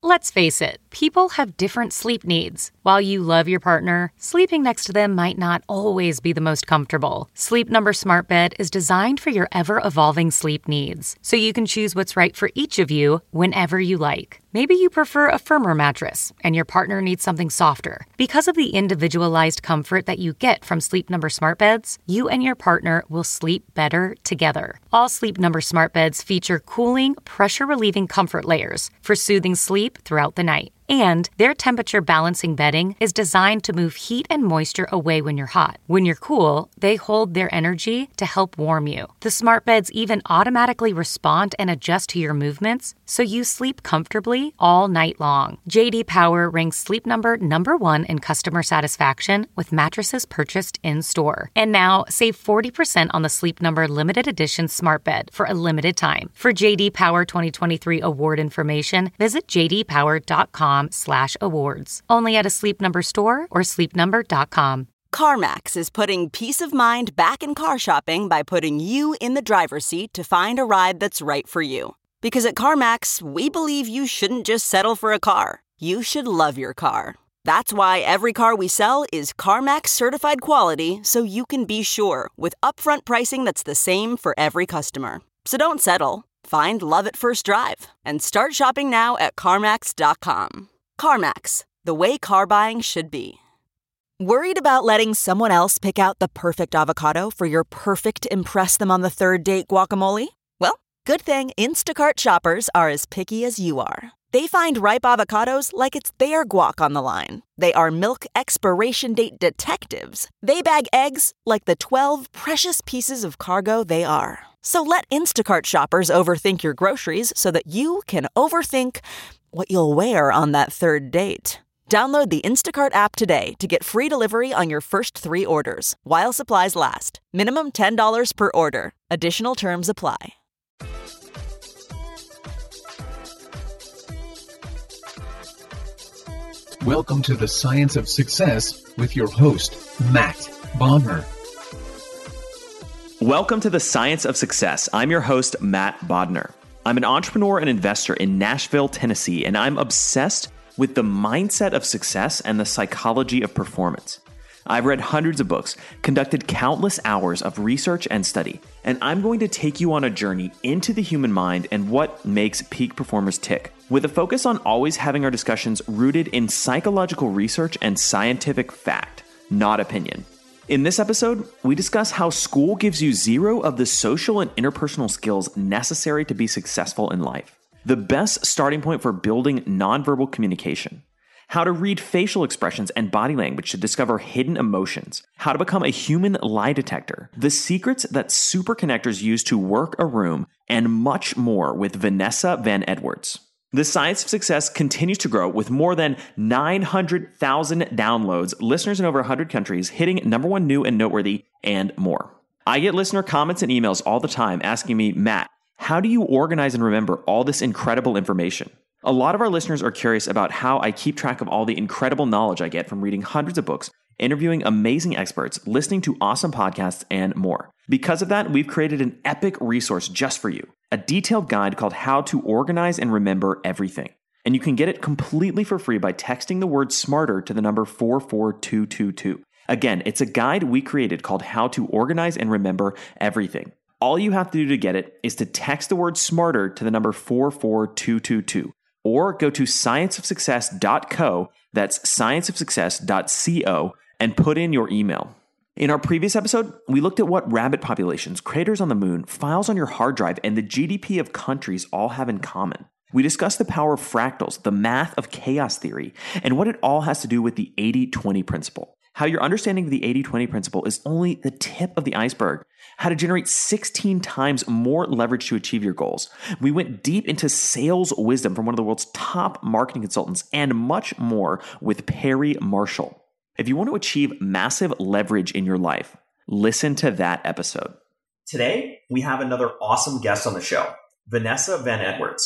Let's face it, people have different sleep needs. While you love your partner, sleeping next to them might not always be the most comfortable. Sleep Number Smart Bed is designed for your ever-evolving sleep needs, so you can choose what's right for each of you whenever you like. Maybe you prefer a firmer mattress, and your partner needs something softer. Because of the individualized comfort that you get from Sleep Number Smart Beds, you and your partner will sleep better together. All Sleep Number Smart Beds feature cooling, pressure-relieving comfort layers for soothing sleep throughout the night. And their temperature balancing bedding is designed to move heat and moisture away when you're hot. When you're cool, they hold their energy to help warm you. The smart beds even automatically respond and adjust to your movements, so you sleep comfortably all night long. J.D. Power ranks Sleep Number #1 in customer satisfaction with mattresses purchased in-store. And now, save 40% on the Sleep Number limited edition smart bed for a limited time. For J.D. Power 2023 award information, visit jdpower.com/awards. Only at a Sleep Number store or sleepnumber.com. CarMax is putting peace of mind back in car shopping by putting you in the driver's seat to find a ride that's right for you. Because at CarMax, we believe you shouldn't just settle for a car. You should love your car. That's why every car we sell is CarMax certified quality, so you can be sure with upfront pricing that's the same for every customer. So don't settle. Find love at first drive and start shopping now at CarMax.com. CarMax, the way car buying should be. Worried about letting someone else pick out the perfect avocado for your perfect impress-them-on-the-third-date guacamole? Well, good thing Instacart shoppers are as picky as you are. They find ripe avocados like it's their guac on the line. They are milk expiration date detectives. They bag eggs like the 12 precious pieces of cargo they are. So let Instacart shoppers overthink your groceries so that you can overthink what you'll wear on that third date. Download the Instacart app today to get free delivery on your first 3 orders, while supplies last. Minimum $10 per order. Additional terms apply. Welcome to the Science of Success with your host, Matt Bodner. Welcome to the Science of Success. I'm your host, Matt Bodner. I'm an entrepreneur and investor in Nashville, Tennessee, and I'm obsessed with the mindset of success and the psychology of performance. I've read hundreds of books, conducted countless hours of research and study, and I'm going to take you on a journey into the human mind and what makes peak performers tick, with a focus on always having our discussions rooted in psychological research and scientific fact, not opinion. In this episode, we discuss how school gives you zero of the social and interpersonal skills necessary to be successful in life, the best starting point for building nonverbal communication, how to read facial expressions and body language to discover hidden emotions, how to become a human lie detector, the secrets that superconnectors use to work a room, and much more with Vanessa Van Edwards. The Science of Success continues to grow with more than 900,000 downloads, listeners in over 100 countries, hitting #1 new and noteworthy, and more. I get listener comments and emails all the time asking me, Matt, how do you organize and remember all this incredible information? A lot of our listeners are curious about how I keep track of all the incredible knowledge I get from reading hundreds of books, interviewing amazing experts, listening to awesome podcasts, and more. Because of that, we've created an epic resource just for you, a detailed guide called How to Organize and Remember Everything. And you can get it completely for free by texting the word SMARTER to the number 44222. Again, it's a guide we created called How to Organize and Remember Everything. All you have to do to get it is to text the word SMARTER to the number 44222. Or go to scienceofsuccess.co, that's scienceofsuccess.co, and put in your email. In our previous episode, we looked at what rabbit populations, craters on the moon, files on your hard drive, and the GDP of countries all have in common. We discussed the power of fractals, the math of chaos theory, and what it all has to do with the 80-20 principle. How your understanding of the 80-20 principle is only the tip of the iceberg. How to generate 16 times more leverage to achieve your goals. We went deep into sales wisdom from one of the world's top marketing consultants and much more with Perry Marshall. If you want to achieve massive leverage in your life, listen to that episode. Today, we have another awesome guest on the show, Vanessa Van Edwards.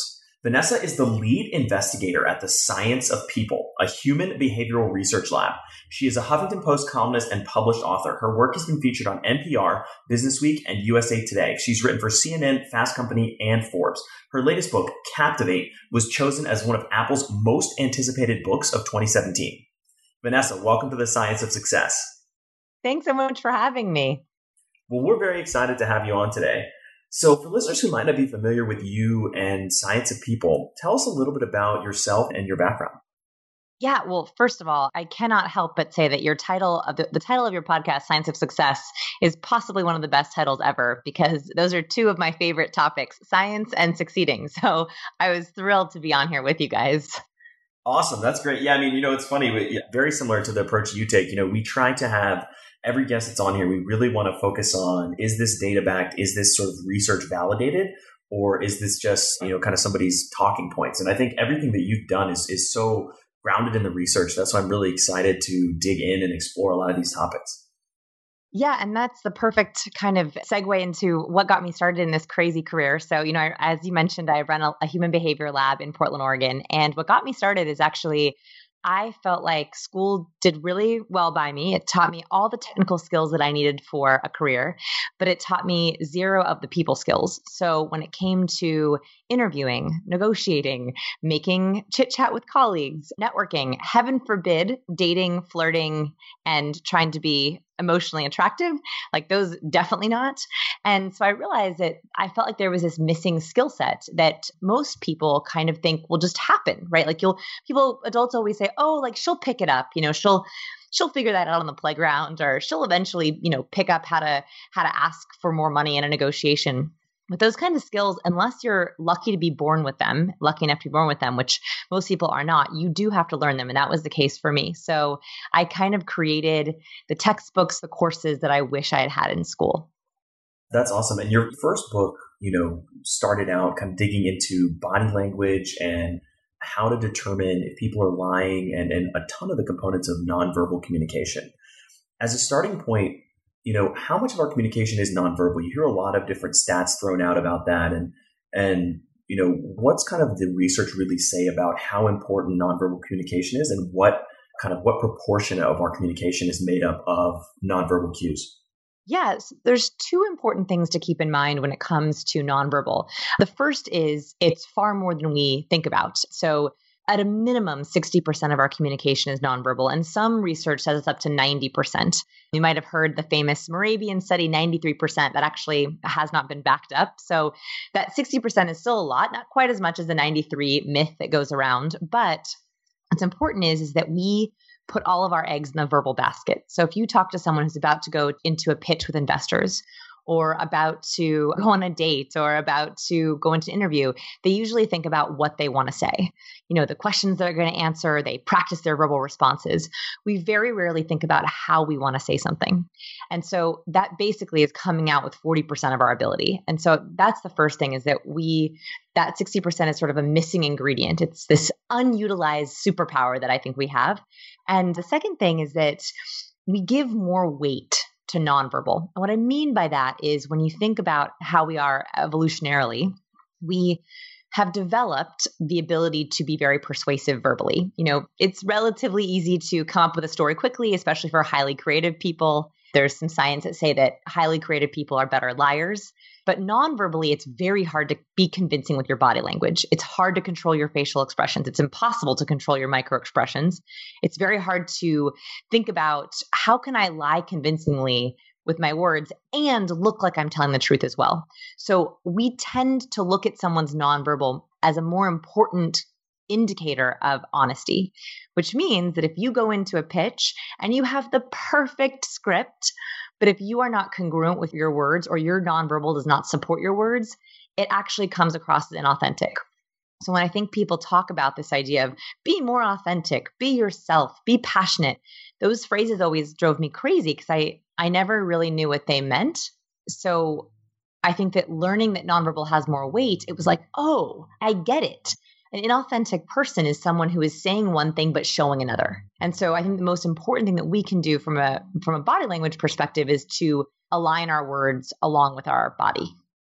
Vanessa is the lead investigator at the Science of People, a human behavioral research lab. She is a Huffington Post columnist and published author. Her work has been featured on NPR, Business Week, and USA Today. She's written for CNN, Fast Company, and Forbes. Her latest book, Captivate, was chosen as one of Apple's most anticipated books of 2017. Vanessa, welcome to the Science of Success. Thanks so much for having me. Well, we're very excited to have you on today. So for listeners who might not be familiar with you and Science of People, tell us a little bit about yourself and your background. Yeah, well, first of all, I cannot help but say that your title of the title of your podcast, Science of Success, is possibly one of the best titles ever, because those are two of my favorite topics, science and succeeding. So I was thrilled to be on here with you guys. Awesome. That's great. Yeah, I mean, it's funny, very similar to the approach you take. We try to have every guest that's on here, we really want to focus on, is this data backed? Is this sort of research validated? Or is this just, kind of somebody's talking points? And I think everything that you've done is so grounded in the research. That's why I'm really excited to dig in and explore a lot of these topics. Yeah, and that's the perfect kind of segue into what got me started in this crazy career. So, as you mentioned, I run a human behavior lab in Portland, Oregon. And what got me started is actually I felt like school did really well by me. It taught me all the technical skills that I needed for a career, but it taught me zero of the people skills. So when it came to interviewing, negotiating, making chit chat with colleagues, networking, heaven forbid, dating, flirting, and trying to be emotionally attractive, like those, definitely not. And so I realized that I felt like there was this missing skill set that most people kind of think will just happen, right? Like adults always say, oh, like she'll pick it up, she'll figure that out on the playground, or she'll eventually, pick up how to ask for more money in a negotiation. But those kinds of skills, unless you're lucky enough to be born with them, which most people are not, you do have to learn them. And that was the case for me. So I kind of created the textbooks, the courses that I wish I had had in school. That's awesome. And your first book, started out kind of digging into body language and how to determine if people are lying and a ton of the components of nonverbal communication. As a starting point, how much of our communication is nonverbal? You hear a lot of different stats thrown out about that. And what's kind of the research really say about how important nonverbal communication is, and what proportion of our communication is made up of nonverbal cues? Yes, there's two important things to keep in mind when it comes to nonverbal. The first is it's far more than we think about. So at a minimum, 60% of our communication is nonverbal, and some research says it's up to 90%. You might have heard the famous Moravian study, 93%, that actually has not been backed up. So that 60% is still a lot, not quite as much as the 93 myth that goes around. But what's important is that we put all of our eggs in the verbal basket. So if you talk to someone who's about to go into a pitch with investors, or about to go on a date, or about to go into an interview, they usually think about what they want to say. The questions they're going to answer, they practice their verbal responses. We very rarely think about how we want to say something. And so that basically is coming out with 40% of our ability. And so that's the first thing, is that that 60% is sort of a missing ingredient. It's this unutilized superpower that I think we have. And the second thing is that we give more weight to nonverbal. And what I mean by that is, when you think about how we are evolutionarily, we have developed the ability to be very persuasive verbally. It's relatively easy to come up with a story quickly, especially for highly creative people. There's some science that say that highly creative people are better liars. But non-verbally, it's very hard to be convincing with your body language. It's hard to control your facial expressions. It's impossible to control your micro expressions. It's very hard to think about, how can I lie convincingly with my words and look like I'm telling the truth as well. So we tend to look at someone's nonverbal as a more important indicator of honesty, which means that if you go into a pitch and you have the perfect script, but if you are not congruent with your words, or your nonverbal does not support your words, it actually comes across as inauthentic. So when I think people talk about this idea of be more authentic, be yourself, be passionate, those phrases always drove me crazy, because I never really knew what they meant. So I think that learning that nonverbal has more weight, it was like, oh, I get it. An inauthentic person is someone who is saying one thing but showing another. And so I think the most important thing that we can do from a body language perspective is to align our words along with our body.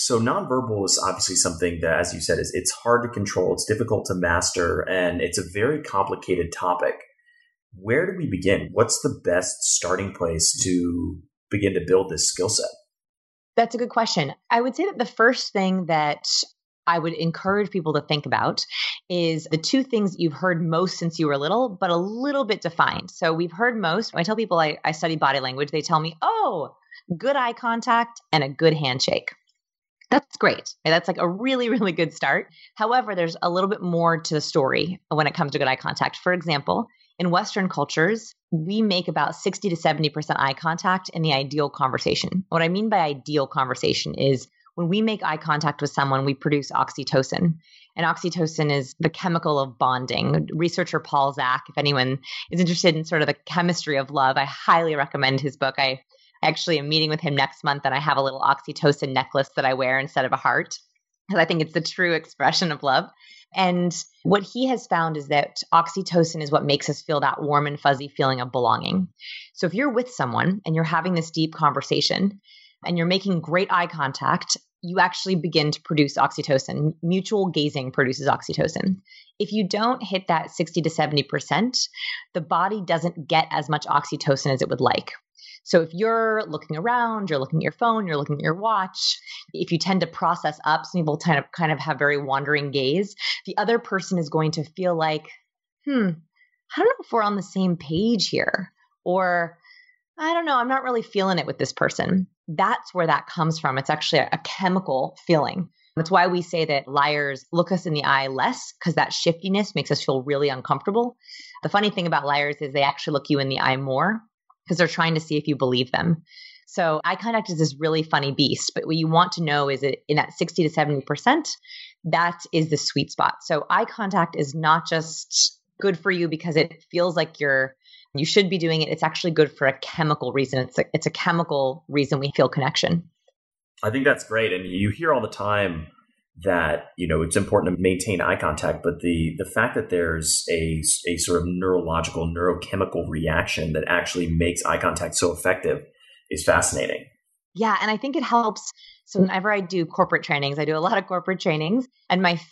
So nonverbal is obviously something that, as you said, it's hard to control. It's difficult to master, and it's a very complicated topic. Where do we begin? What's the best starting place to begin to build this skill set? That's a good question. I would say that the first thing that I would encourage people to think about is the two things that you've heard most since you were little, but a little bit defined. So we've heard most. When I tell people I study body language, they tell me, oh, good eye contact and a good handshake. That's great. That's like a really, really good start. However, there's a little bit more to the story when it comes to good eye contact. For example, in Western cultures, we make about 60 to 70% eye contact in the ideal conversation. What I mean by ideal conversation is when we make eye contact with someone, we produce oxytocin. And oxytocin is the chemical of bonding. Researcher Paul Zak, if anyone is interested in sort of the chemistry of love, I highly recommend his book. I actually am meeting with him next month, and I have a little oxytocin necklace that I wear instead of a heart, because I think it's the true expression of love. And what he has found is that oxytocin is what makes us feel that warm and fuzzy feeling of belonging. So if you're with someone and you're having this deep conversation and you're making great eye contact, you actually begin to produce oxytocin. Mutual gazing produces oxytocin. If you don't hit that 60 to 70%, the body doesn't get as much oxytocin as it would like. So if you're looking around, you're looking at your phone, you're looking at your watch, if you tend to process up, some people kind of have very wandering gaze, the other person is going to feel like, I don't know if we're on the same page here. Or, I don't know, I'm not really feeling it with this person. That's where that comes from. It's actually a chemical feeling. That's why we say that liars look us in the eye less, because that shiftiness makes us feel really uncomfortable. The funny thing about liars is they actually look you in the eye more, because they're trying to see if you believe them. So eye contact is this really funny beast, but what you want to know is that in that 60 to 70%, that is the sweet spot. So eye contact is not just good for you because it feels like you should be doing it. It's actually good for a chemical reason. It's a chemical reason we feel connection. I think that's great. And you hear all the time that, it's important to maintain eye contact, but the fact that there's a sort of neurological, neurochemical reaction that actually makes eye contact so effective is fascinating. Yeah. And I think it helps. So whenever I do corporate trainings, I do a lot of corporate trainings, and my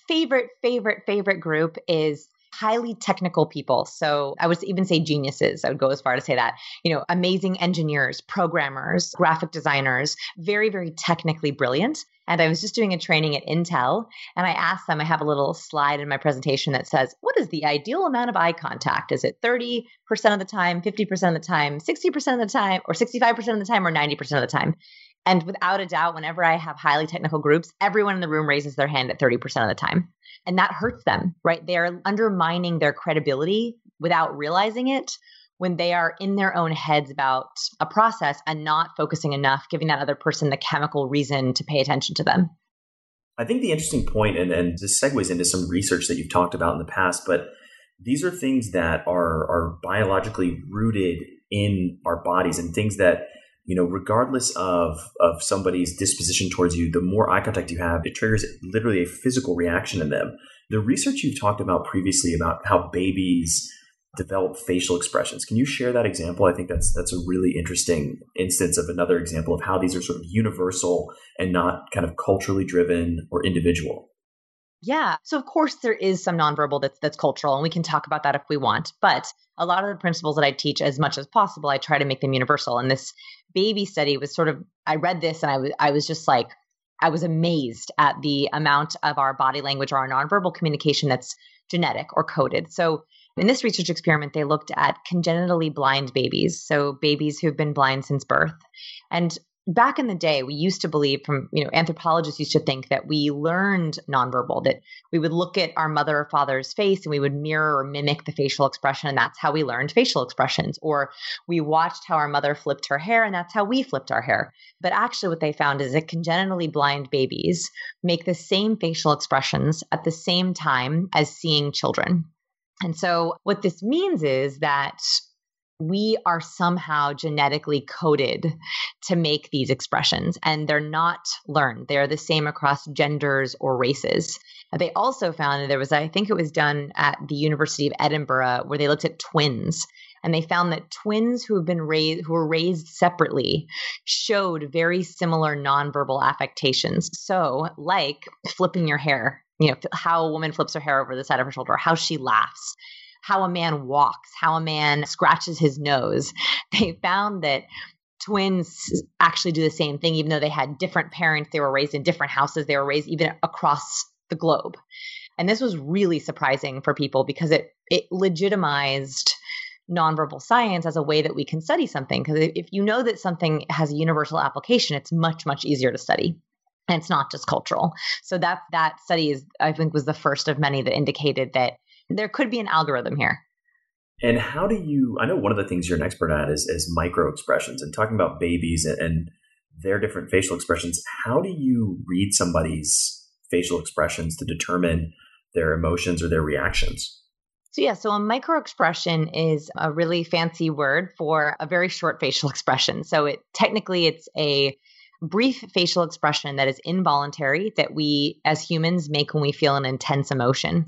favorite group is highly technical people. So I would even say geniuses. I would go as far to say that, amazing engineers, programmers, graphic designers, very, very technically brilliant. And I was just doing a training at Intel, and I asked them, I have a little slide in my presentation that says, what is the ideal amount of eye contact? Is it 30% of the time, 50% of the time, 60% of the time, or 65% of the time, or 90% of the time? And without a doubt, whenever I have highly technical groups, everyone in the room raises their hand at 30% of the time. And that hurts them, right? They're undermining their credibility without realizing it when they are in their own heads about a process and not focusing enough, giving that other person the chemical reason to pay attention to them. I think the interesting point, and this segues into some research that you've talked about in the past, but these are things that are biologically rooted in our bodies, and things that, regardless of somebody's disposition towards you, the more eye contact you have, it triggers literally a physical reaction in them. The research you've talked about previously about how babies develop facial expressions. Can you share that example? I think that's a really interesting instance of another example of how these are sort of universal and not kind of culturally driven or individual. Yeah. So of course there is some nonverbal that's cultural, and we can talk about that if we want. But a lot of the principles that I teach, as much as possible, I try to make them universal. And this baby study was I read this and I was just like, I was amazed at the amount of our body language or our nonverbal communication that's genetic or coded. So in this research experiment, they looked at congenitally blind babies, so babies who've been blind since birth. And back in the day, we used to believe anthropologists used to think that we learned nonverbal, that we would look at our mother or father's face and we would mirror or mimic the facial expression. And that's how we learned facial expressions. Or we watched how our mother flipped her hair and that's how we flipped our hair. But actually what they found is that congenitally blind babies make the same facial expressions at the same time as seeing children. And so what this means is that we are somehow genetically coded to make these expressions, and they're not learned. They're the same across genders or races. They also found that I think it was done at the University of Edinburgh, where they looked at twins. And they found that twins who were raised separately showed very similar nonverbal affectations. So like flipping your hair, how a woman flips her hair over the side of her shoulder, how she laughs, how a man walks, how a man scratches his nose. They found that twins actually do the same thing, even though they had different parents. They were raised in different houses. They were raised even across the globe. And this was really surprising for people because it legitimized nonverbal science as a way that we can study something. Because if you know that something has a universal application, it's much, much easier to study. And it's not just cultural. So that study I think was the first of many that indicated that there could be an algorithm here. And how do you, I know one of the things you're an expert at is micro expressions and talking about babies and their different facial expressions. How do you read somebody's facial expressions to determine their emotions or their reactions? So a microexpression is a really fancy word for a very short facial expression. So it's a brief facial expression that is involuntary that we as humans make when we feel an intense emotion.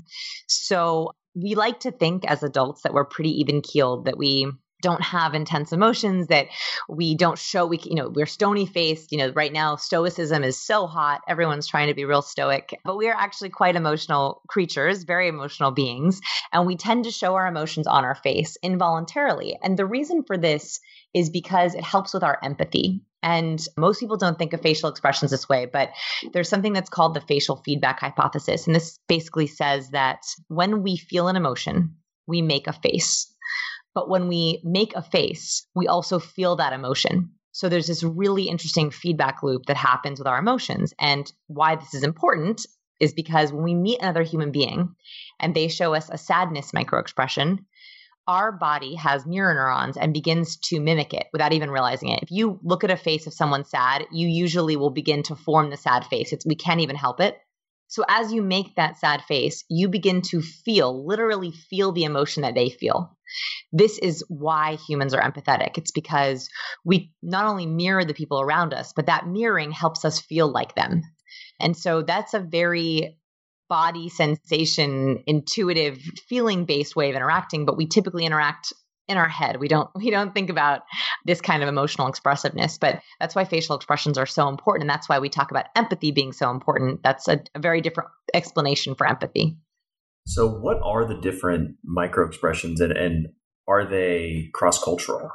So we like to think as adults that we're pretty even keeled, that we don't have intense emotions, that we don't show, we're stony faced. Right now, stoicism is so hot. Everyone's trying to be real stoic, but we are actually quite emotional creatures, very emotional beings. And we tend to show our emotions on our face involuntarily. And the reason for this is because it helps with our empathy. And most people don't think of facial expressions this way, but there's something that's called the facial feedback hypothesis. And this basically says that when we feel an emotion, we make a face. But when we make a face, we also feel that emotion. So there's this really interesting feedback loop that happens with our emotions. And why this is important is because when we meet another human being and they show us a sadness microexpression, our body has mirror neurons and begins to mimic it without even realizing it. If you look at a face of someone sad, you usually will begin to form the sad face. We can't even help it. So as you make that sad face, you begin to literally feel the emotion that they feel. This is why humans are empathetic. It's because we not only mirror the people around us, but that mirroring helps us feel like them. And so that's a very body sensation, intuitive, feeling-based way of interacting, but we typically interact in our head. We don't think about this kind of emotional expressiveness, but that's why facial expressions are so important. And that's why we talk about empathy being so important. That's a very different explanation for empathy. So what are the different micro expressions and are they cross-cultural?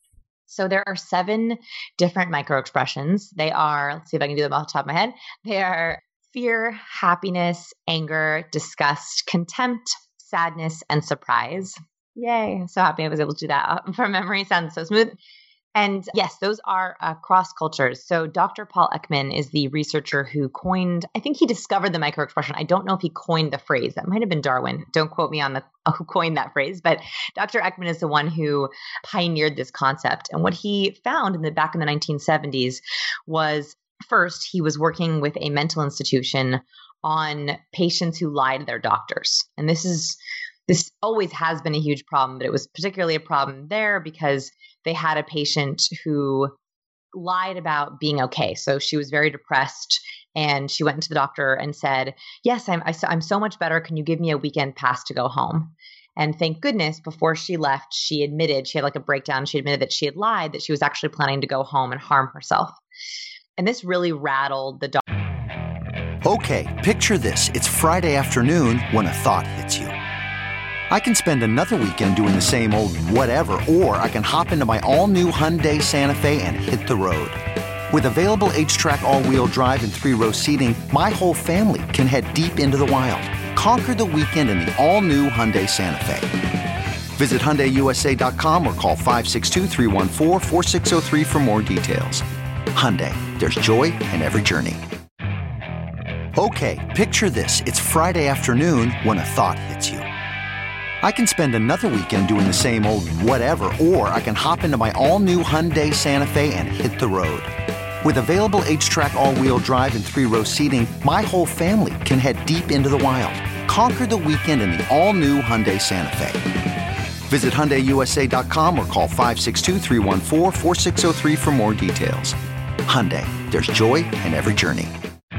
So there are 7 different micro expressions. They are, let's see if I can do them off the top of my head. They are fear, happiness, anger, disgust, contempt, sadness, and surprise. Yay. I'm so happy I was able to do that from memory. Sounds so smooth. And yes, those are cross cultures. So Dr. Paul Ekman is the researcher who I think he discovered the microexpression. I don't know if he coined the phrase. That might have been Darwin. Don't quote me on who coined that phrase, but Dr. Ekman is the one who pioneered this concept. And what he found back in the 1970s was, first, he was working with a mental institution on patients who lied to their doctors. And this always has been a huge problem, but it was particularly a problem there because they had a patient who lied about being okay. So she was very depressed and she went into the doctor and said, yes, I'm so much better. Can you give me a weekend pass to go home? And thank goodness, before she left, she admitted, she had like a breakdown. She admitted that she had lied, that she was actually planning to go home and harm herself. And this really rattled the doctor. Okay, picture this. It's Friday afternoon when a thought hits you. I can spend another weekend doing the same old whatever, or I can hop into my all-new Hyundai Santa Fe and hit the road. With available H-Track all-wheel drive and 3-row seating, my whole family can head deep into the wild. Conquer the weekend in the all-new Hyundai Santa Fe. Visit HyundaiUSA.com or call 562-314-4603 for more details. Hyundai, there's joy in every journey. Okay, picture this. It's Friday afternoon when a thought hits you. I can spend another weekend doing the same old whatever, or I can hop into my all-new Hyundai Santa Fe and hit the road. With available H-Track all-wheel drive and 3-row seating, my whole family can head deep into the wild. Conquer the weekend in the all-new Hyundai Santa Fe. Visit HyundaiUSA.com or call 562-314-4603 for more details. Hyundai, there's joy in every journey.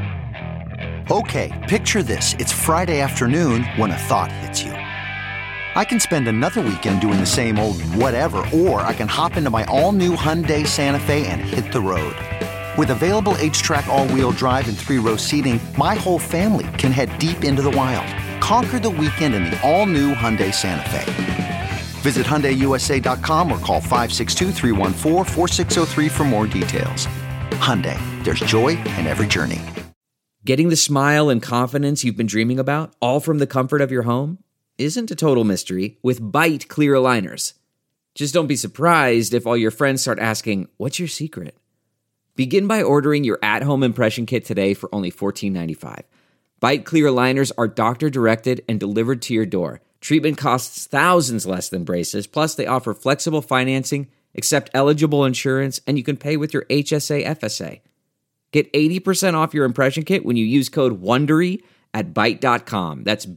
Okay, picture this. It's Friday afternoon when a thought hits you. I can spend another weekend doing the same old whatever, or I can hop into my all-new Hyundai Santa Fe and hit the road. With available H-Track all-wheel drive and 3-row seating, my whole family can head deep into the wild. Conquer the weekend in the all-new Hyundai Santa Fe. Visit HyundaiUSA.com or call 562-314-4603 for more details. Hyundai, there's joy in every journey. Getting the smile and confidence you've been dreaming about, all from the comfort of your home, isn't a total mystery with Byte clear aligners. Just don't be surprised if all your friends start asking, "What's your secret?" Begin by ordering your at-home impression kit today for only $14.95. Byte clear aligners are doctor-directed and delivered to your door. Treatment costs thousands less than braces, plus they offer flexible financing, accept eligible insurance, and you can pay with your HSA FSA. Get 80% off your impression kit when you use code WONDERY at Byte.com. That's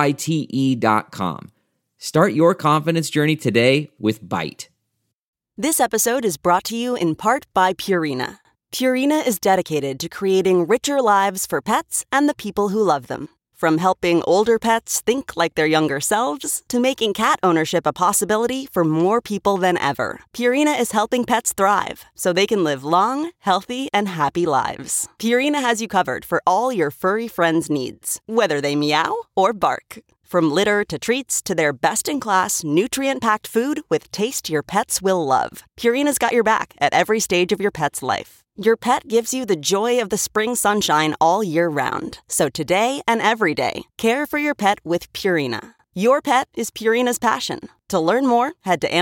BYTE.com. Start your confidence journey today with Byte. This episode is brought to you in part by Purina. Purina is dedicated to creating richer lives for pets and the people who love them. From helping older pets think like their younger selves to making cat ownership a possibility for more people than ever, Purina is helping pets thrive so they can live long, healthy, and happy lives. Purina has you covered for all your furry friends' needs, whether they meow or bark. From litter to treats to their best-in-class, nutrient-packed food with taste your pets will love, Purina's got your back at every stage of your pet's life. Your pet gives you the joy of the spring sunshine all year round. So today and every day, care for your pet with Purina. Your pet is Purina's passion. To learn more, head to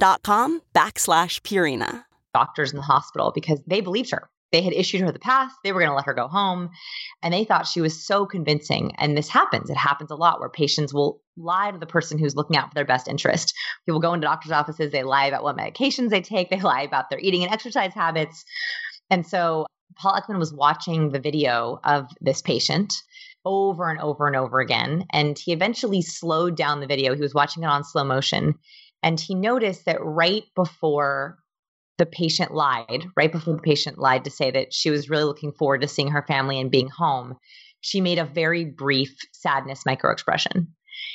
Amazon.com/Purina. Doctors in the hospital because they believed her. They had issued her the pass. They were going to let her go home. And they thought she was so convincing. And this happens. It happens a lot where patients will lie to the person who's looking out for their best interest. People go into doctor's offices. They lie about what medications they take. They lie about their eating and exercise habits. And so Paul Ekman was watching the video of this patient over and over and over again. And he eventually slowed down the video. He was watching it on slow motion. And he noticed that right before the patient lied to say that she was really looking forward to seeing her family and being home, she made a very brief sadness microexpression.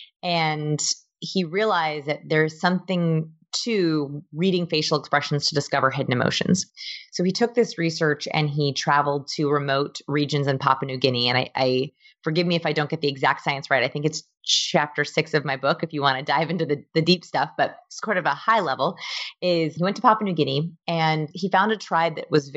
And he realized that there's something to reading facial expressions to discover hidden emotions. So he took this research and he traveled to remote regions in Papua New Guinea. And I forgive me if I don't get the exact science right. I think it's chapter 6 of my book, if you want to dive into the deep stuff, but sort of a high level is he went to Papua New Guinea and he found a tribe that was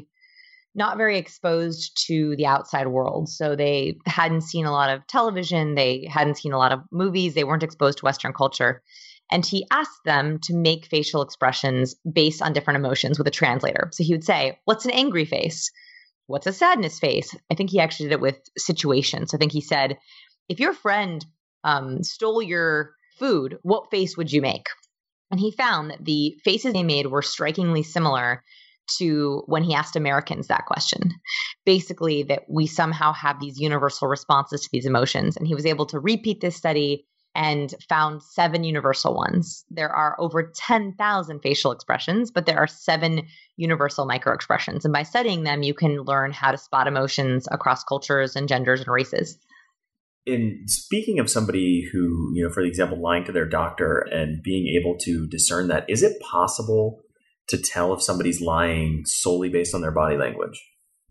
not very exposed to the outside world. So they hadn't seen a lot of television. They hadn't seen a lot of movies. They weren't exposed to Western culture. And he asked them to make facial expressions based on different emotions with a translator. So he would say, what's an angry face? What's a sadness face? I think he actually did it with situations. So I think he said, if your friend stole your food, what face would you make? And he found that the faces they made were strikingly similar to when he asked Americans that question. Basically, that we somehow have these universal responses to these emotions. And he was able to repeat this study and found 7 universal ones. There are over 10,000 facial expressions, but there are 7 universal microexpressions. And by studying them, you can learn how to spot emotions across cultures and genders and races. In speaking of somebody who, for example, lying to their doctor and being able to discern that, is it possible to tell if somebody's lying solely based on their body language?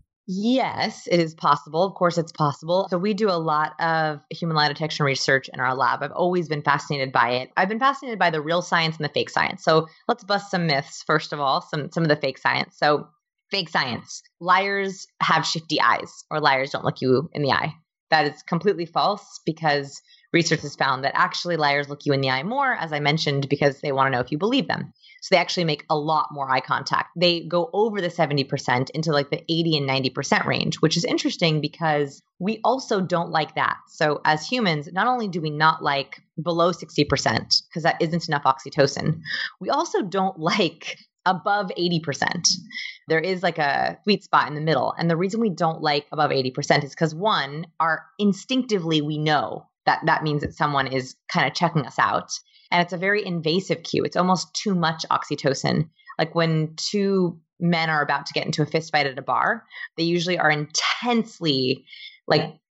Yes, it is possible. Of course, it's possible. So we do a lot of human lie detection research in our lab. I've always been fascinated by it. I've been fascinated by the real science and the fake science. So let's bust some myths, first of all, some of the fake science. So fake science. Liars have shifty eyes, or liars don't look you in the eye. That is completely false because research has found that actually liars look you in the eye more, as I mentioned, because they want to know if you believe them. So they actually make a lot more eye contact. They go over the 70% into like the 80 and 90% range, which is interesting because we also don't like that. So as humans, not only do we not like below 60%, because that isn't enough oxytocin, we also don't like above 80%. There is like a sweet spot in the middle. And the reason we don't like above 80% is because one, instinctively we know that means that someone is kind of checking us out. And it's a very invasive cue. It's almost too much oxytocin. Like when 2 men are about to get into a fist fight at a bar, they usually are intensely like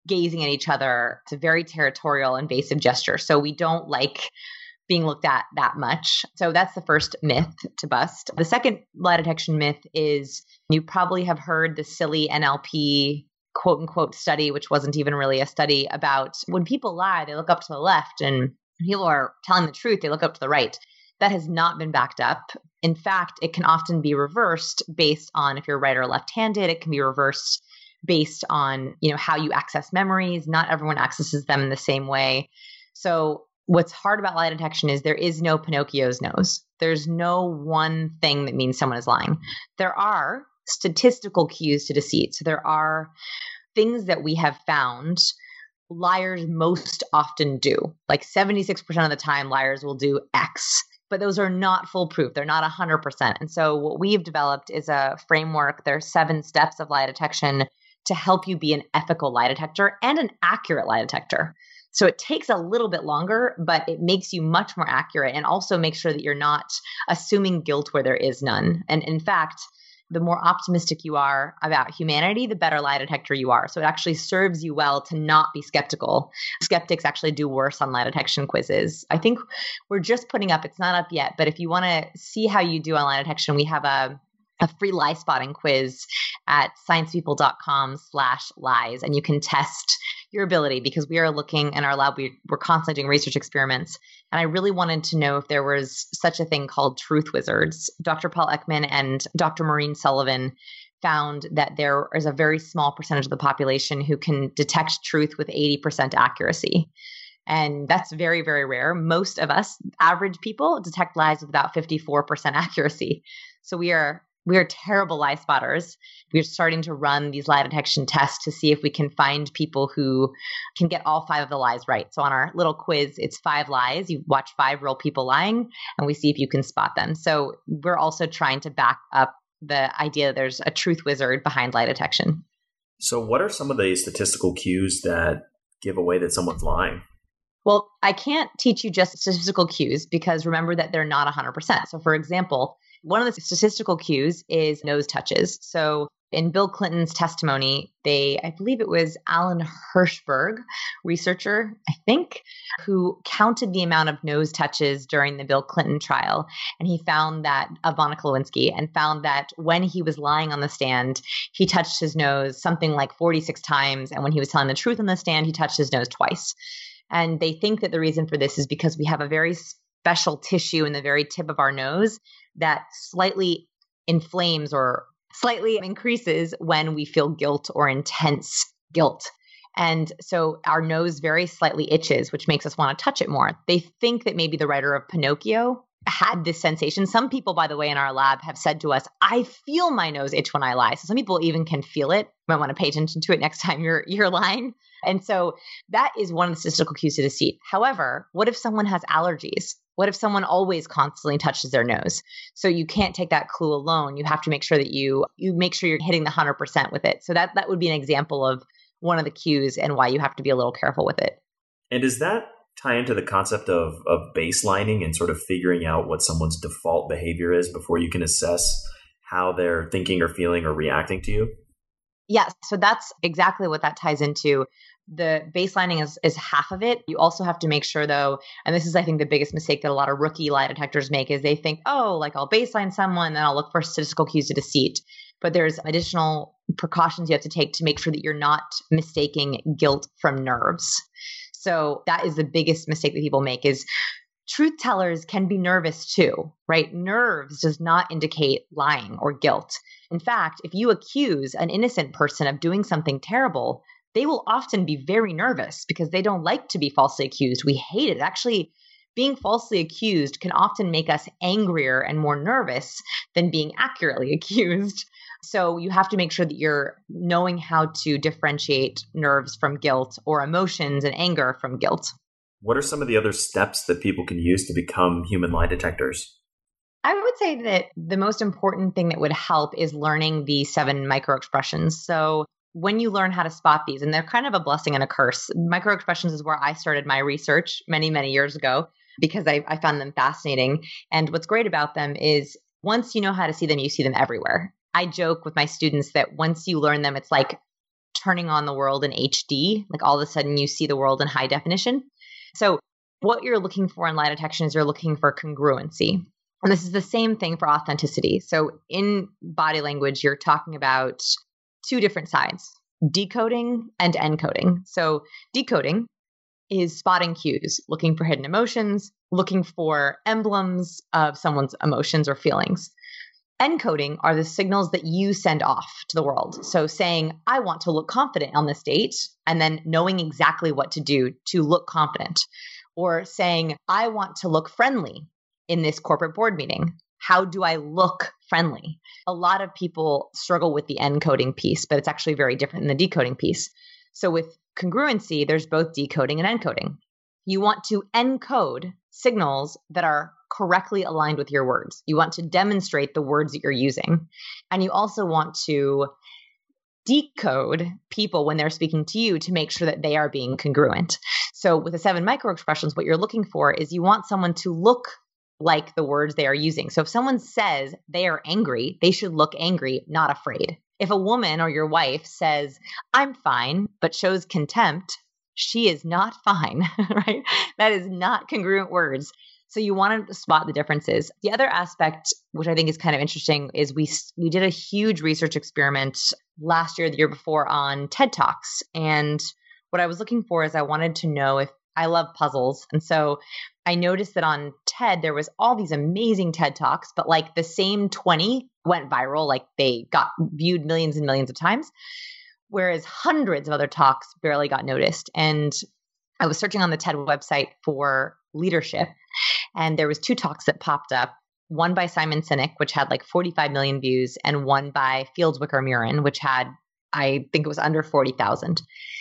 gazing at each other. It's a very territorial, invasive gesture. So we don't like being looked at that much. So that's the first myth to bust. The second lie detection myth is you probably have heard the silly NLP quote unquote study, which wasn't even really a study, about when people lie, they look up to the left, and when people are telling the truth, they look up to the right. That has not been backed up. In fact, it can often be reversed based on if you're right or left-handed. It can be reversed based on, how you access memories. Not everyone accesses them in the same way. So what's hard about lie detection is there is no Pinocchio's nose. There's no one thing that means someone is lying. There are statistical cues to deceit. So there are things that we have found liars most often do. Like 76% of the time, liars will do X, but those are not foolproof. They're not 100%. And so what we've developed is a framework. There are 7 steps of lie detection to help you be an ethical lie detector and an accurate lie detector. So it takes a little bit longer, but it makes you much more accurate and also makes sure that you're not assuming guilt where there is none. And in fact, the more optimistic you are about humanity, the better lie detector you are. So it actually serves you well to not be skeptical. Skeptics actually do worse on lie detection quizzes. I think we're just putting up, it's not up yet, but if you want to see how you do on lie detection, we have a free lie spotting quiz at sciencepeople.com/lies, and you can test your ability because we are looking in our lab, we're constantly doing research experiments. And I really wanted to know if there was such a thing called truth wizards. Dr. Paul Ekman and Dr. Maureen Sullivan found that there is a very small percentage of the population who can detect truth with 80% accuracy. And that's very, very rare. Most of us, average people, detect lies with about 54% accuracy. So we are terrible lie spotters. We're starting to run these lie detection tests to see if we can find people who can get all 5 of the lies right. So on our little quiz, it's 5 lies. You watch 5 real people lying, and we see if you can spot them. So we're also trying to back up the idea that there's a truth wizard behind lie detection. So what are some of the statistical cues that give away that someone's lying? Well, I can't teach you just statistical cues because remember that they're not 100%. So for example, one of the statistical cues is nose touches. So in Bill Clinton's testimony, I believe it was Alan Hirschberg, researcher, I think, who counted the amount of nose touches during the Bill Clinton trial. And he found that, of Monica Lewinsky, and found that when he was lying on the stand, he touched his nose something like 46 times. And when he was telling the truth on the stand, he touched his nose twice. And they think that the reason for this is because we have a very special tissue in the very tip of our nose that slightly inflames or slightly increases when we feel guilt or intense guilt. And so our nose very slightly itches, which makes us want to touch it more. They think that maybe the writer of Pinocchio had this sensation. Some people, by the way, in our lab have said to us, I feel my nose itch when I lie. So some people even can feel it. You might want to pay attention to it next time you're lying. And so that is one of the statistical cues to deceit. However, what if someone has allergies? What if someone always constantly touches their nose? So you can't take that clue alone. You have to make sure that you make sure you're hitting the 100% with it. So that would be an example of one of the cues and why you have to be a little careful with it. And does that tie into the concept of baselining and sort of figuring out what someone's default behavior is before you can assess how they're thinking or feeling or reacting to you? Yes. So that's exactly what that ties into. The baselining is half of it. You also have to make sure though, and this is I think the biggest mistake that a lot of rookie lie detectors make is they think, oh, like I'll baseline someone, then I'll look for statistical cues to deceit. But there's additional precautions you have to take to make sure that you're not mistaking guilt from nerves. So that is the biggest mistake that people make is truth tellers can be nervous too, right? Nerves does not indicate lying or guilt. In fact, if you accuse an innocent person of doing something terrible, they will often be very nervous because they don't like to be falsely accused. We hate it. Actually, being falsely accused can often make us angrier and more nervous than being accurately accused. So you have to make sure that you're knowing how to differentiate nerves from guilt or emotions and anger from guilt. What are some of the other steps that people can use to become human lie detectors? I would say that the most important thing that would help is learning the 7 microexpressions. So when you learn how to spot these, and they're kind of a blessing and a curse, microexpressions is where I started my research many, many years ago because I found them fascinating. And what's great about them is once you know how to see them, you see them everywhere. I joke with my students that once you learn them, it's like turning on the world in HD. Like all of a sudden you see the world in high definition. So what you're looking for in lie detection is you're looking for congruency. And this is the same thing for authenticity. So in body language, you're talking about two different sides, decoding and encoding. So decoding is spotting cues, looking for hidden emotions, looking for emblems of someone's emotions or feelings. Encoding are the signals that you send off to the world. So saying, I want to look confident on this date, and then knowing exactly what to do to look confident. Or saying, I want to look friendly in this corporate board meeting. How do I look friendly? A lot of people struggle with the encoding piece, but it's actually very different than the decoding piece. So with congruency, there's both decoding and encoding. You want to encode signals that are correctly aligned with your words. You want to demonstrate the words that you're using. And you also want to decode people when they're speaking to you to make sure that they are being congruent. So with the 7 microexpressions, what you're looking for is you want someone to look like the words they are using. So if someone says they are angry, they should look angry, not afraid. If a woman or your wife says, I'm fine, but shows contempt, she is not fine, right? That is not congruent words. So you want to spot the differences. The other aspect, which I think is kind of interesting, is we did a huge research experiment last year, the year before, on TED Talks. And what I was looking for is I wanted to know if I love puzzles. And so I noticed that on TED, there was all these amazing TED Talks, but like the same 20 went viral, like they got viewed millions and millions of times, whereas hundreds of other talks barely got noticed. And I was searching on the TED website for leadership, and there was 2 talks that popped up, one by Simon Sinek, which had like 45 million views, and one by Fields Wicker-Murin, which had, I think it was under 40,000.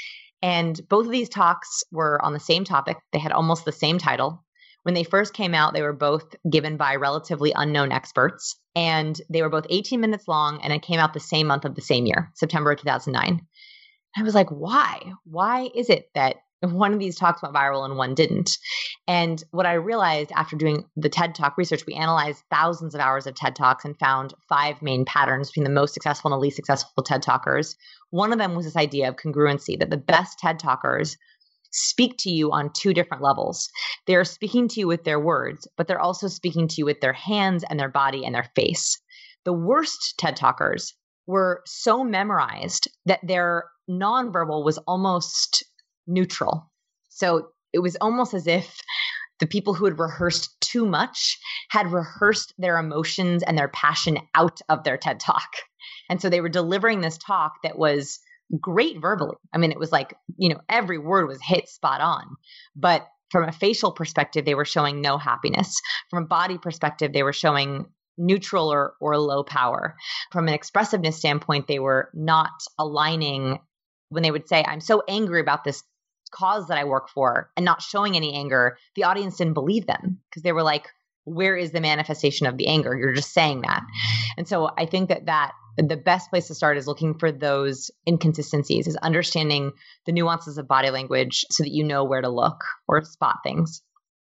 And both of these talks were on the same topic. They had almost the same title. When they first came out, they were both given by relatively unknown experts, and they were both 18 minutes long, and it came out the same month of the same year, September of 2009. I was like, why? Why is it that one of these talks went viral and one didn't? And what I realized after doing the TED Talk research, we analyzed thousands of hours of TED Talks and found 5 main patterns between the most successful and the least successful TED Talkers. One of them was this idea of congruency, that the best TED Talkers speak to you on 2 different levels. They are speaking to you with their words, but they're also speaking to you with their hands and their body and their face. The worst TED Talkers were so memorized that their nonverbal was almost neutral. So it was almost as if the people who had rehearsed too much had rehearsed their emotions and their passion out of their TED Talk. And so they were delivering this talk that was great verbally. I mean, it was like, every word was hit spot on. But from a facial perspective, they were showing no happiness. From a body perspective, they were showing neutral or low power. From an expressiveness standpoint, they were not aligning when they would say, I'm so angry about this cause that I work for, and not showing any anger. The audience didn't believe them because they were like, where is the manifestation of the anger? You're just saying that. And so I think that the best place to start is looking for those inconsistencies, is understanding the nuances of body language so that you know where to look or spot things.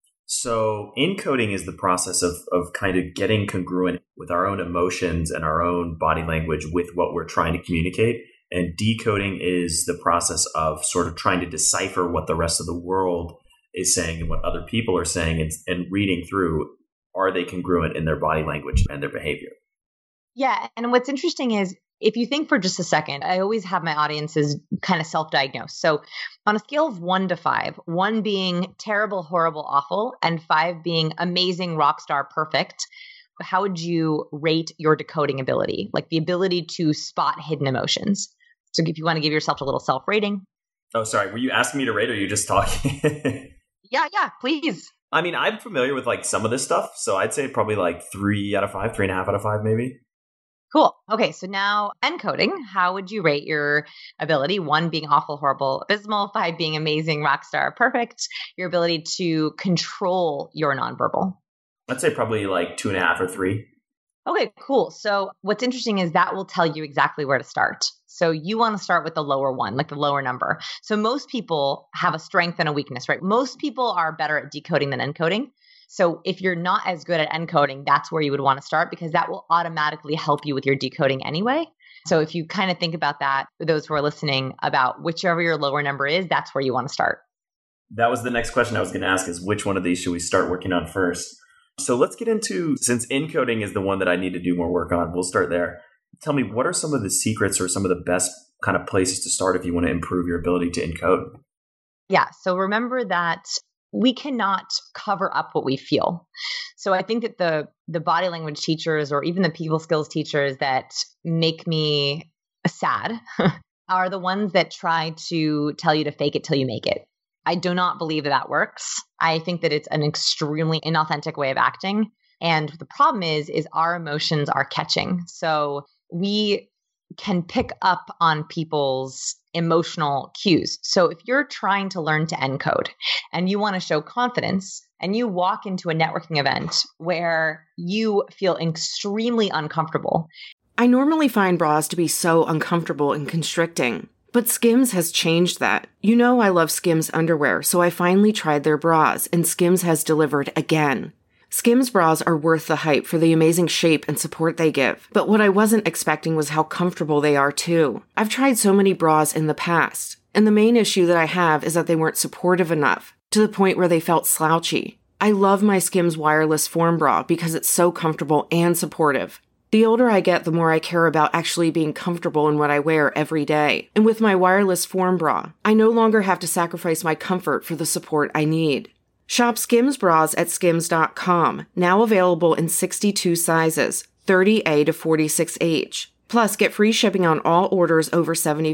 So encoding is the process of kind of getting congruent with our own emotions and our own body language with what we're trying to communicate. And decoding is the process of sort of trying to decipher what the rest of the world is saying and what other people are saying, and reading through, are they congruent in their body language and their behavior? Yeah. And what's interesting is, if you think for just a second, I always have my audiences kind of self-diagnose. So on a scale of 1 to 5, 1 being terrible, horrible, awful, and 5 being amazing, rock star, perfect, how would you rate your decoding ability? Like the ability to spot hidden emotions. So if you want to give yourself a little self-rating. Oh, sorry. Were you asking me to rate, or are you just talking? Yeah, please. I mean, I'm familiar with like some of this stuff. So I'd say probably like 3 out of 5, 3.5 out of 5, maybe. Cool. Okay. So now encoding, how would you rate your ability? 1 being awful, horrible, abysmal, 5 being amazing, rock star, perfect. Your ability to control your nonverbal. I'd say probably like 2.5 or 3. Okay, cool. So what's interesting is that will tell you exactly where to start. So you want to start with the lower one, like the lower number. So most people have a strength and a weakness, right? Most people are better at decoding than encoding. So if you're not as good at encoding, that's where you would want to start, because that will automatically help you with your decoding anyway. So if you kind of think about that, for those who are listening, about whichever your lower number is, that's where you want to start. That was the next question I was going to ask, is which one of these should we start working on first? So let's get into, since encoding is the one that I need to do more work on, we'll start there. Tell me, what are some of the secrets or some of the best kind of places to start if you want to improve your ability to encode? Yeah. So remember that we cannot cover up what we feel. So I think that the body language teachers or even the people skills teachers that make me sad are the ones that try to tell you to fake it till you make it. I do not believe that works. I think that it's an extremely inauthentic way of acting. And the problem is our emotions are catching. So we can pick up on people's emotional cues. So if you're trying to learn to encode and you want to show confidence and you walk into a networking event where you feel extremely uncomfortable. I normally find bras to be so uncomfortable and constricting, but Skims has changed that. You know I love Skims underwear, so I finally tried their bras, and Skims has delivered again. Skims bras are worth the hype for the amazing shape and support they give, but what I wasn't expecting was how comfortable they are too. I've tried so many bras in the past, and the main issue that I have is that they weren't supportive enough, to the point where they felt slouchy. I love my Skims wireless form bra because it's so comfortable and supportive. The older I get, the more I care about actually being comfortable in what I wear every day. And with my wireless form bra, I no longer have to sacrifice my comfort for the support I need. Shop Skims bras at skims.com, now available in 62 sizes, 30A to 46H. Plus, get free shipping on all orders over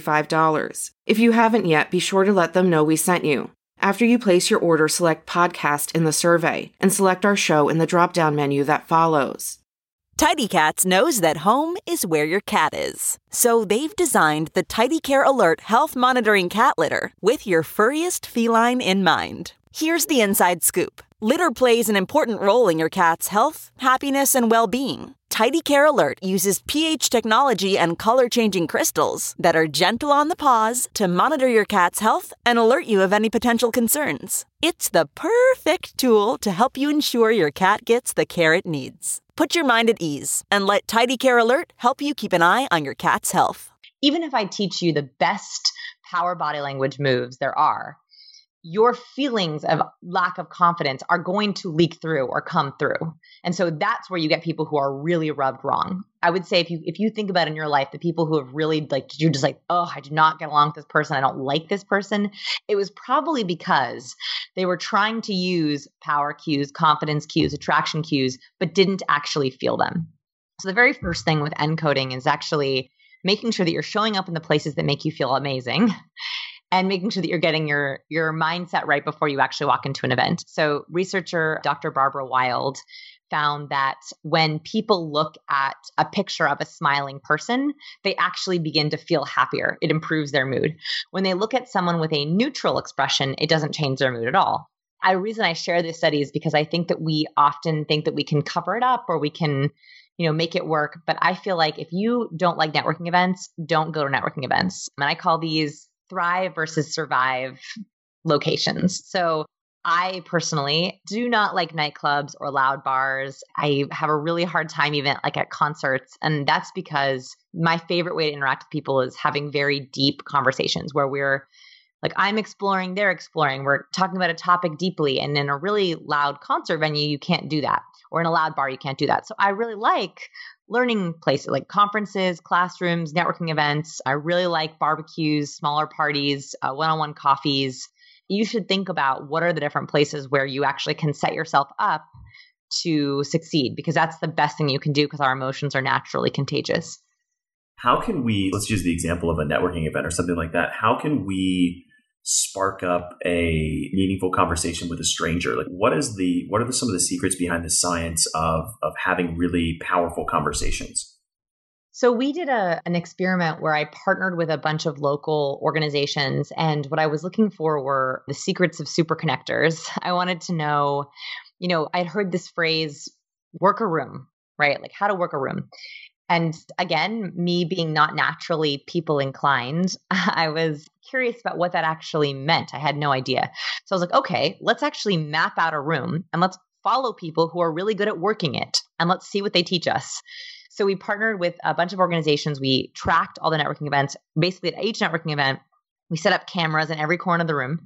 $75. If you haven't yet, be sure to let them know we sent you. After you place your order, select podcast in the survey and select our show in the drop-down menu that follows. Tidy Cats knows that home is where your cat is. So they've designed the Tidy Care Alert health monitoring cat litter with your furriest feline in mind. Here's the inside scoop. Litter plays an important role in your cat's health, happiness, and well-being. Tidy Care Alert uses pH technology and color-changing crystals that are gentle on the paws to monitor your cat's health and alert you of any potential concerns. It's the perfect tool to help you ensure your cat gets the care it needs. Put your mind at ease and let Tidy Care Alert help you keep an eye on your cat's health. Even if I teach you the best power body language moves there are, your feelings of lack of confidence are going to leak through or come through. And so that's where you get people who are really rubbed wrong. I would say if you think about in your life, the people who have really you're just like, oh, I do not get along with this person. I don't like this person. It was probably because they were trying to use power cues, confidence cues, attraction cues, but didn't actually feel them. So the very first thing with encoding is actually making sure that you're showing up in the places that make you feel amazing. And making sure that you're getting your mindset right before you actually walk into an event. So researcher Dr. Barbara Wild found that when people look at a picture of a smiling person, they actually begin to feel happier. It improves their mood. When they look at someone with a neutral expression, it doesn't change their mood at all. The reason I share this study is because I think that we often think that we can cover it up or we can, make it work. But I feel like if you don't like networking events, don't go to networking events. And I call these thrive versus survive locations. So I personally do not like nightclubs or loud bars. I have a really hard time even at concerts. And that's because my favorite way to interact with people is having very deep conversations where we're I'm exploring, they're exploring. We're talking about a topic deeply. And in a really loud concert venue, you can't do that. Or in a loud bar, you can't do that. So I really like learning places like conferences, classrooms, networking events. I really like barbecues, smaller parties, one-on-one coffees. You should think about what are the different places where you actually can set yourself up to succeed, because that's the best thing you can do because our emotions are naturally contagious. How can we, let's use the example of a networking event or something like that. How can we spark up a meaningful conversation with a stranger? What are some of the secrets behind the science of having really powerful conversations? So we did an experiment where I partnered with a bunch of local organizations, and what I was looking for were the secrets of super connectors. I wanted to know, I'd heard this phrase, work a room, right? How to work a room. And again, me being not naturally people inclined, I was curious about what that actually meant. I had no idea. So I was like, okay, let's actually map out a room and let's follow people who are really good at working it. And let's see what they teach us. So we partnered with a bunch of organizations. We tracked all the networking events. Basically, at each networking event, we set up cameras in every corner of the room.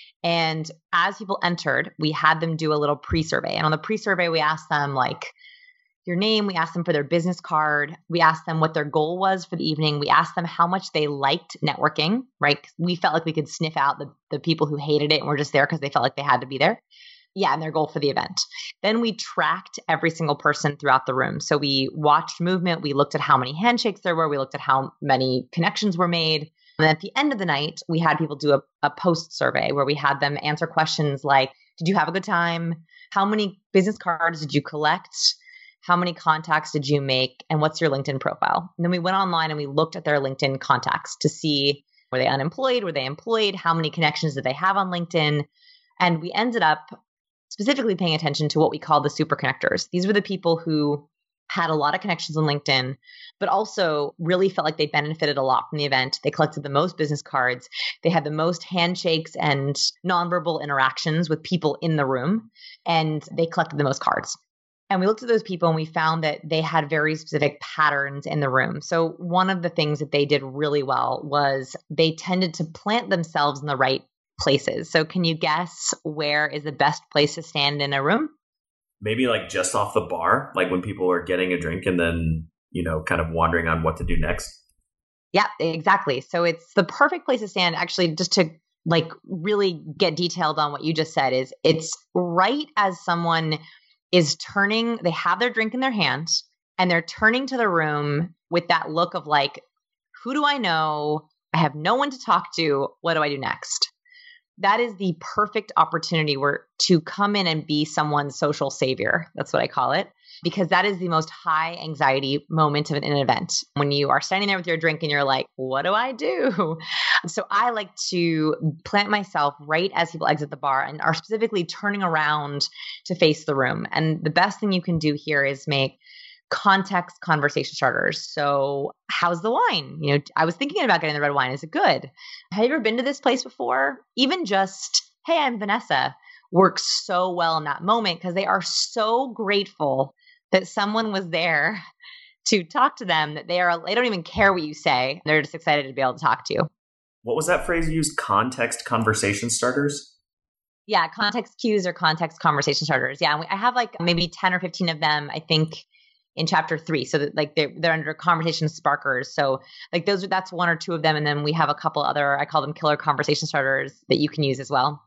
And as people entered, we had them do a little pre-survey. And on the pre-survey, we asked them like your name. We asked them for their business card. We asked them what their goal was for the evening. We asked them how much they liked networking, right? We felt like we could sniff out the people who hated it and were just there because they felt like they had to be there. Yeah, and their goal for the event. Then we tracked every single person throughout the room. So we watched movement. We looked at how many handshakes there were. We looked at how many connections were made. And at the end of the night, we had people do a post survey where we had them answer questions like, did you have a good time? How many business cards did you collect? How many contacts did you make? And what's your LinkedIn profile? And then we went online and we looked at their LinkedIn contacts to see, were they unemployed? Were they employed? How many connections did they have on LinkedIn? And we ended up specifically paying attention to what we call the super connectors. These were the people who had a lot of connections on LinkedIn, but also really felt like they benefited a lot from the event. They collected the most business cards. They had the most handshakes and nonverbal interactions with people in the room, and they collected the most cards. And we looked at those people and we found that they had very specific patterns in the room. So one of the things that they did really well was they tended to plant themselves in the right places. So can you guess where is the best place to stand in a room? Maybe like just off the bar, like when people are getting a drink and then, kind of wondering on what to do next. Yeah, exactly. So it's the perfect place to stand. Actually, just to like really get detailed on what you just said, is it's right as someone is turning, they have their drink in their hands and they're turning to the room with that look of like, who do I know? I have no one to talk to. What do I do next? That is the perfect opportunity to come in and be someone's social savior. That's what I call it, because that is the most high anxiety moment of an event. When you are standing there with your drink and you're like, what do I do? So I like to plant myself right as people exit the bar and are specifically turning around to face the room. And the best thing you can do here is make context conversation starters. So how's the wine? I was thinking about getting the red wine. Is it good? Have you ever been to this place before? Even just, hey, I'm Vanessa, works so well in that moment because they are so grateful that someone was there to talk to them that they don't even care what you say. They're just excited to be able to talk to you. What was that phrase you used? Context conversation starters? Yeah, context cues or context conversation starters. Yeah, I have like maybe 10 or 15 of them, I think, in chapter 3. So that like they're under conversation sparkers. So like that's one or two of them. And then we have a couple other, I call them killer conversation starters that you can use as well.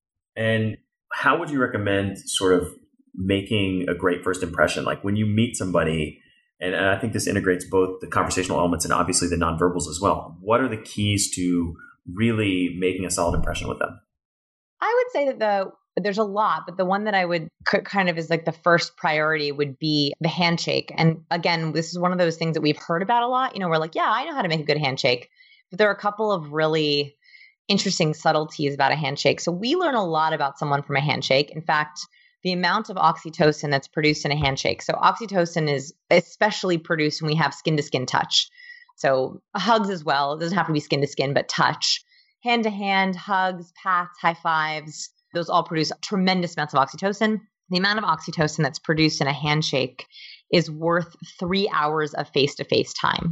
And how would you recommend sort of making a great first impression? Like when you meet somebody, and I think this integrates both the conversational elements and obviously the nonverbals as well. What are the keys to really making a solid impression with them? I would say that there's a lot, but the one that I would kind of is like the first priority would be the handshake. And again, this is one of those things that we've heard about a lot. We're like, yeah, I know how to make a good handshake. But there are a couple of really interesting subtleties about a handshake. So we learn a lot about someone from a handshake. In fact, the amount of oxytocin that's produced in a handshake. So oxytocin is especially produced when we have skin to skin touch. So hugs as well. It doesn't have to be skin to skin, but touch. Hand to hand, hugs, pats, high fives. Those all produce tremendous amounts of oxytocin. The amount of oxytocin that's produced in a handshake is worth 3 hours of face-to-face time.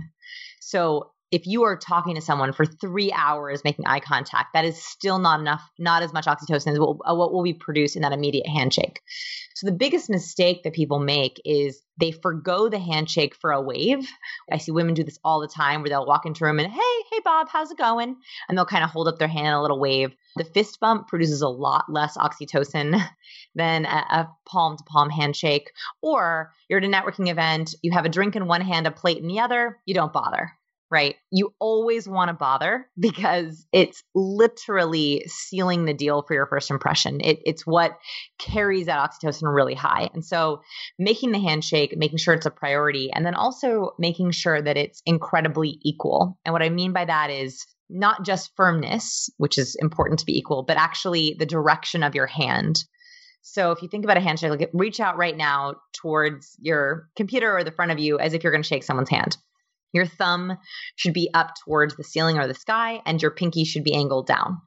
So if you are talking to someone for 3 hours making eye contact, that is still not enough, not as much oxytocin as what will be produced in that immediate handshake. So the biggest mistake that people make is they forgo the handshake for a wave. I see women do this all the time where they'll walk into a room and, hey, Bob, how's it going? And they'll kind of hold up their hand in a little wave. The fist bump produces a lot less oxytocin than a palm-to-palm handshake. Or you're at a networking event, you have a drink in one hand, a plate in the other, you don't bother. Right? You always want to bother because it's literally sealing the deal for your first impression. It's what carries that oxytocin really high. And so making the handshake, making sure it's a priority, and then also making sure that it's incredibly equal. And what I mean by that is not just firmness, which is important to be equal, but actually the direction of your hand. So if you think about a handshake, like reach out right now towards your computer or the front of you as if you're going to shake someone's hand. Your thumb should be up towards the ceiling or the sky, and your pinky should be angled down.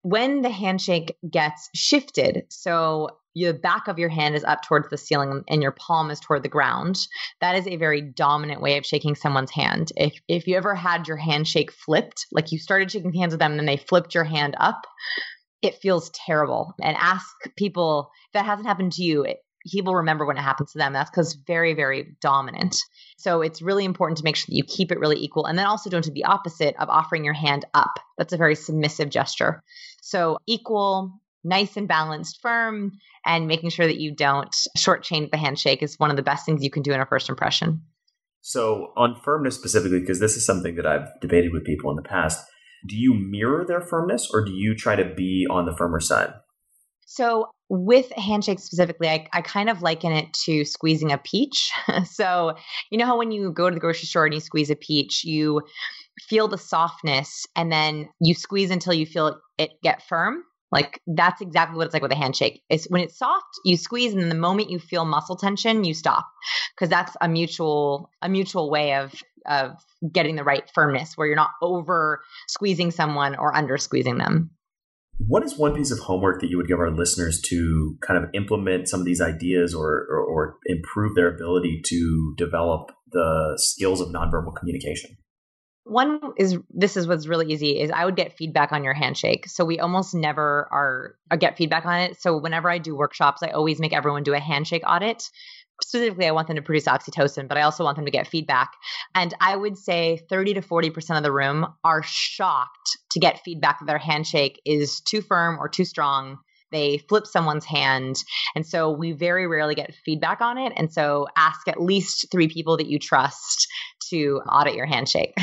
when the handshake gets shifted, so the back of your hand is up towards the ceiling and your palm is toward the ground, that is a very dominant way of shaking someone's hand. If you ever had your handshake flipped, like you started shaking hands with them and then they flipped your hand up, it feels terrible. And ask people if that hasn't happened to you. People remember when it happens to them. That's because very, very dominant. So it's really important to make sure that you keep it really equal. And then also don't do the opposite of offering your hand up. That's a very submissive gesture. So equal, nice and balanced, firm, and making sure that you don't shortchange the handshake is one of the best things you can do in a first impression. So on firmness specifically, because this is something that I've debated with people in the past, do you mirror their firmness or do you try to be on the firmer side? So with handshakes specifically, I kind of liken it to squeezing a peach. So you know how when you go to the grocery store and you squeeze a peach, you feel the softness and then you squeeze until you feel it get firm? Like that's exactly what it's like with a handshake. It's when it's soft, you squeeze, and then the moment you feel muscle tension, you stop, because that's a mutual way of getting the right firmness where you're not over squeezing someone or under squeezing them. What is one piece of homework that you would give our listeners to kind of implement some of these ideas or improve their ability to develop the skills of nonverbal communication? One is, this is what's really easy, is I would get feedback on your handshake. So we almost never get feedback on it. So whenever I do workshops, I always make everyone do a handshake audit. Specifically, I want them to produce oxytocin, but I also want them to get feedback. And I would say 30 to 40% of the room are shocked to get feedback that their handshake is too firm or too strong. They flip someone's hand. And so we very rarely get feedback on it. And so ask at least 3 people that you trust to audit your handshake.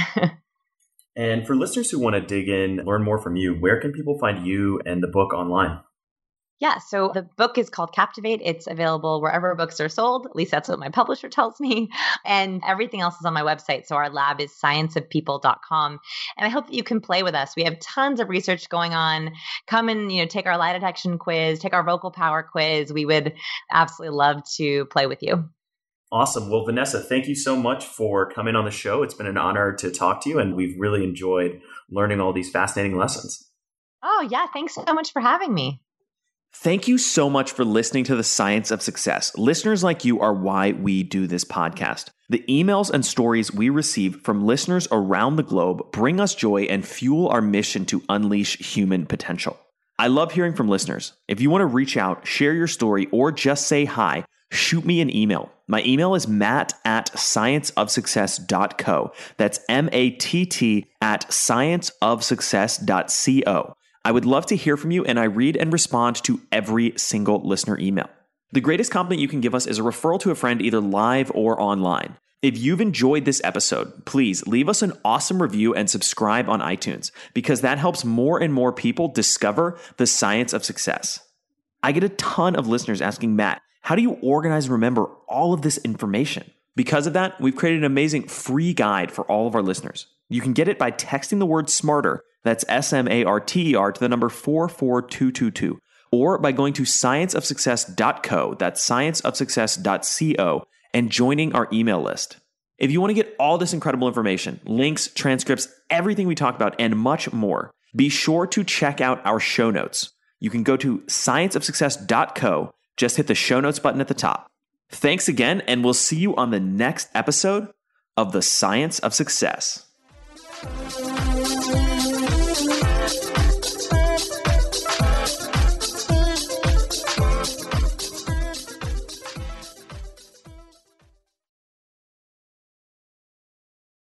And for listeners who want to dig in, learn more from you, where can people find you and the book online? Yeah, so the book is called Captivate. It's available wherever books are sold. At least that's what my publisher tells me. And everything else is on my website. So our lab is scienceofpeople.com. And I hope that you can play with us. We have tons of research going on. Come and take our lie detection quiz, take our vocal power quiz. We would absolutely love to play with you. Awesome. Well, Vanessa, thank you so much for coming on the show. It's been an honor to talk to you, and we've really enjoyed learning all these fascinating lessons. Oh, yeah. Thanks so much for having me. Thank you so much for listening to The Science of Success. Listeners like you are why we do this podcast. The emails and stories we receive from listeners around the globe bring us joy and fuel our mission to unleash human potential. I love hearing from listeners. If you want to reach out, share your story, or just say hi, shoot me an email. My email is matt@scienceofsuccess.co. That's matt@scienceofsuccess.co. I would love to hear from you, and I read and respond to every single listener email. The greatest compliment you can give us is a referral to a friend, either live or online. If you've enjoyed this episode, please leave us an awesome review and subscribe on iTunes, because that helps more and more people discover the science of success. I get a ton of listeners asking, Matt, how do you organize and remember all of this information? Because of that, we've created an amazing free guide for all of our listeners. You can get it by texting the word SMARTER, that's SMARTER, to the number 44222, or by going to scienceofsuccess.co, that's scienceofsuccess.co, and joining our email list. If you want to get all this incredible information, links, transcripts, everything we talk about, and much more, be sure to check out our show notes. You can go to scienceofsuccess.co, just hit the show notes button at the top. Thanks again, and we'll see you on the next episode of The Science of Success.